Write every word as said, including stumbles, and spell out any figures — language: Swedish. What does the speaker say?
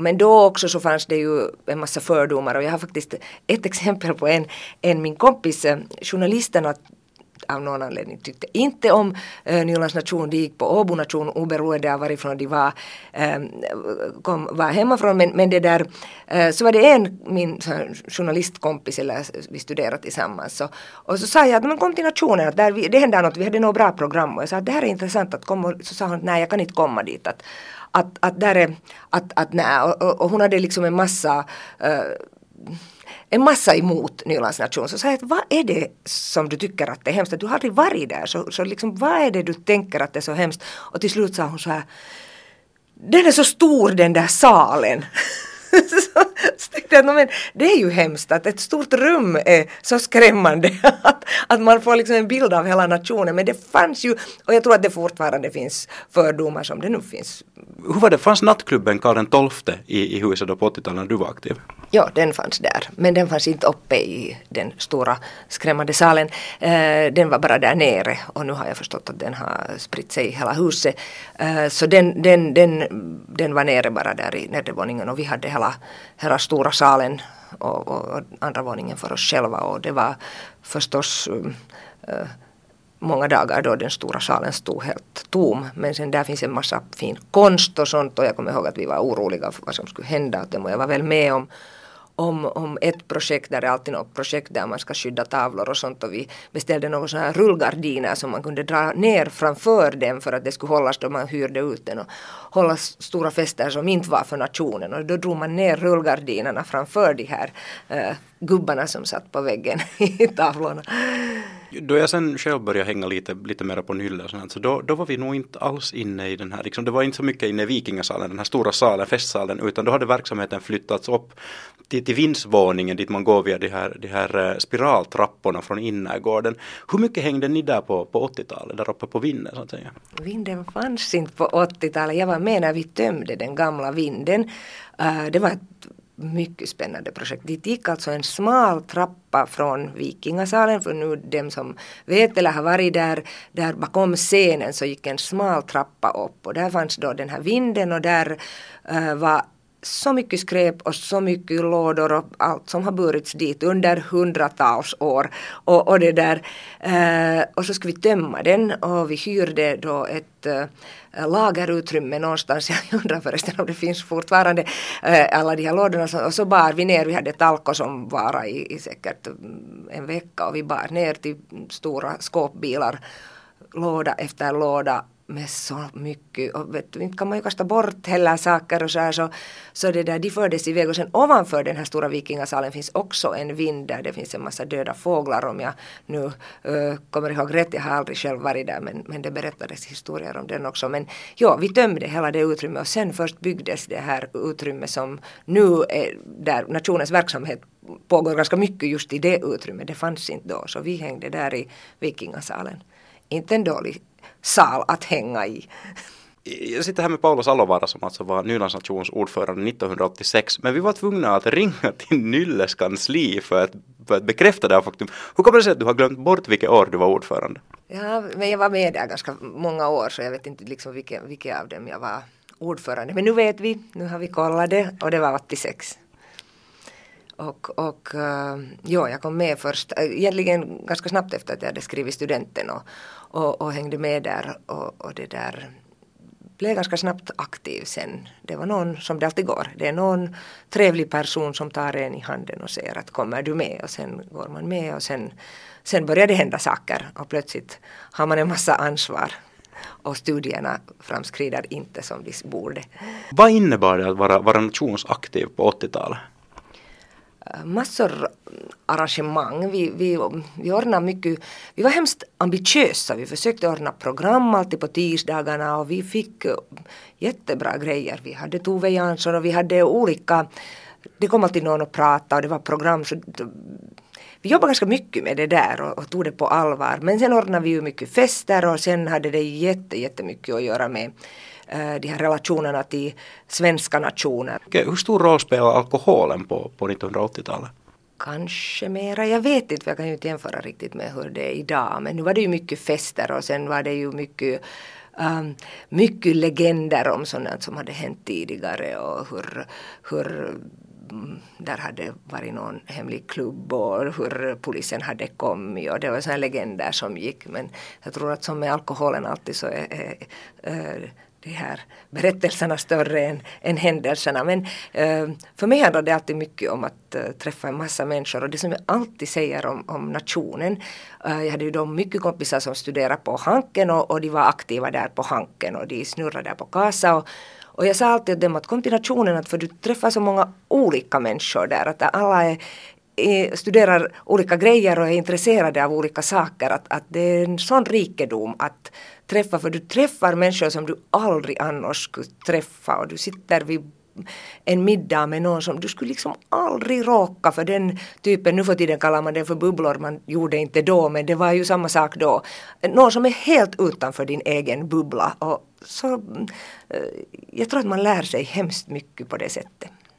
men då också så fanns det ju en massa fördomar och jag har faktiskt ett exempel på en, en min kompis, journalisterna av någon anledning tyckte inte om äh, Nylands nation. De gick på Åbo nation oberoende av varifrån de var, äh, kom, var hemifrån. Men, men det där, äh, så var det en min så här, journalistkompis, eller vi studerade tillsammans. Så, och så sa jag att man kom till nationen, att där vi, det hände något, vi hade något bra program. Och jag sa att det här är intressant att komma. Så sa hon att nej, jag kan inte komma dit. Att, att, att där är, att, att nej. Och, och, och hon hade liksom en massa... Äh, en massa emot Nylands nation. Så säger jag, vad är det som du tycker att det är hemskt? Du har aldrig varit där. Så, så liksom, vad är det du tänker att det är så hemskt? Och till slut sa hon så här, den är så stor den där salen. så, så tänkte jag, men det är ju hemskt att ett stort rum är så skrämmande. att, att man får liksom en bild av hela nationen. Men det fanns ju, och jag tror att det fortfarande finns fördomar som det nu finns. Hur var det? Fanns nattklubben Karl den tolfte i, i huset då på åttiotalet när du var aktiv? Ja, den fanns där. Men den fanns inte uppe i den stora skrämmande salen. Eh, den var bara där nere. Och nu har jag förstått att den har spritt sig i hela huset. Eh, så den, den, den, den var nere bara där i nedervåningen. Och vi hade hela, hela stora salen och, och, och andra våningen för oss själva. Och det var förstås... Eh, många dagar då den stora salen stod helt tom. Men sen där finns en massa fin konst och sånt. Och jag kommer ihåg att vi var oroliga för vad som skulle hända. Och jag var väl med om, om, om ett projekt där det är alltid något projekt där man ska skydda tavlor och sånt. Och vi beställde några sådana här rullgardiner som man kunde dra ner framför dem för att det skulle hållas då man hyrde ut den. Och hålla stora fester som inte var för nationen. Och då drog man ner rullgardinerna framför de här uh, gubbarna som satt på väggen i tavlorna. Då jag sen själv började hänga lite, lite mer på Nylle och sånt, så då, då var vi nog inte alls inne i den här, liksom, det var inte så mycket inne i Vikingasalen, den här stora salen, festsalen, utan då hade verksamheten flyttats upp till, till vindsvåningen dit man går via de här, de här spiraltrapporna från innergården. Hur mycket hängde ni där på, på åttiotalet, där uppe på vinden så att säga? Vinden fanns inte på åttiotalet, jag var med när vi tömde den gamla vinden. Uh, det var ett mycket spännande projekt. Det gick alltså en smal trappa från Vikingasalen, för nu dem som vet eller har varit där, där bakom scenen så gick en smal trappa upp och där fanns då den här vinden och där uh, var så mycket skräp och så mycket lådor och allt som har burits dit under hundratals år och, och det där uh, och så skulle vi tömma den och vi hyrde då ett uh, lagerutrymme någonstans. Jag undrar förresten om det finns fortfarande uh, alla de här lådorna så, och så bar vi ner, vi hade talko som var i, i säkert en vecka och vi bar ner till stora skåpbilar låda efter låda med så mycket, och vet du, inte kan man ju kasta bort heller saker och så här, så, så det där, de fördes iväg och sen ovanför den här stora Vikingasalen finns också en vind där det finns en massa döda fåglar om jag nu uh, kommer ihåg rätt, jag har aldrig själv varit där men, men det berättades historier om den också, men ja, vi tömde hela det utrymmet och sen först byggdes det här utrymmet som nu är där nationens verksamhet pågår ganska mycket just i det utrymmet, det fanns inte då, så vi hängde där i Vikingasalen. Inte en dålig sal att hänga i. Jag sitter här med Paolo Salovaara som alltså var Nylands nations ordförande nittonhundraåttiosex, men vi var tvungna att ringa till Nylles kansli för att, för att bekräfta det här faktum. Hur kommer det sig att du har glömt bort vilket år du var ordförande? Ja, men jag var med där ganska många år så jag vet inte liksom vilka, vilka av dem jag var ordförande. Men nu vet vi, nu har vi kollat det och det var åttiosex. Och, och uh, ja, jag kom med först, egentligen ganska snabbt efter att jag hade skrivit studenten och, och, och hängde med där och, och det där blev ganska snabbt aktiv sen. Det var någon som det alltid går. Det är någon trevlig person som tar en i handen och säger att kommer du med och sen går man med och sen, sen börjar det hända saker och plötsligt har man en massa ansvar. Och studierna framskrider inte som de borde. Vad innebar det att vara, vara nationsaktiv på åttiotalet? Massor arrangemang. Vi, vi, vi ordnade mycket. Vi var hemskt ambitiösa. Vi försökte ordna program alltid på tisdagarna och vi fick jättebra grejer. Vi hade Tove Jansson och vi hade olika, det kom alltid någon att prata och det var program. Så vi jobbade ganska mycket med det där och, och tog det på allvar. Men sen ordnade vi ju mycket fester och sen hade det jätte, jättemycket att göra med de här relationerna till svenska nationer. Okay, hur stor roll spelar alkoholen på, på nittonhundraåttiotalet? Kanske mera, jag vet inte, för jag kan ju inte jämföra riktigt med hur det är idag. Men nu var det ju mycket fester och sen var det ju mycket um, mycket legender om sådant som hade hänt tidigare och hur, hur där hade varit någon hemlig klubb och hur polisen hade kommit och det var sådana legender som gick, men jag tror att som med alkoholen alltid så är, är, är de här berättelserna större än, än händelserna, men äh, för mig handlar det alltid mycket om att äh, träffa en massa människor och det som jag alltid säger om, om nationen, äh, jag hade ju då mycket kompisar som studerade på Hanken och, och de var aktiva där på Hanken och de snurrade där på Kasa och Och jag sa alltid till dem att kom till nationen att för du träffar så många olika människor där. Att alla är, är, studerar olika grejer och är intresserade av olika saker. Att, att det är en sån rikedom att träffa. För du träffar människor som du aldrig annars skulle träffa. Och du sitter vid en middag med någon som du skulle liksom aldrig råka för den typen. Nu för tiden kallar man den för bubblor. Man gjorde inte då, men det var ju samma sak då. Någon som är helt utanför din egen bubbla. Och så, jag tror att man lär sig hemskt mycket på det sättet.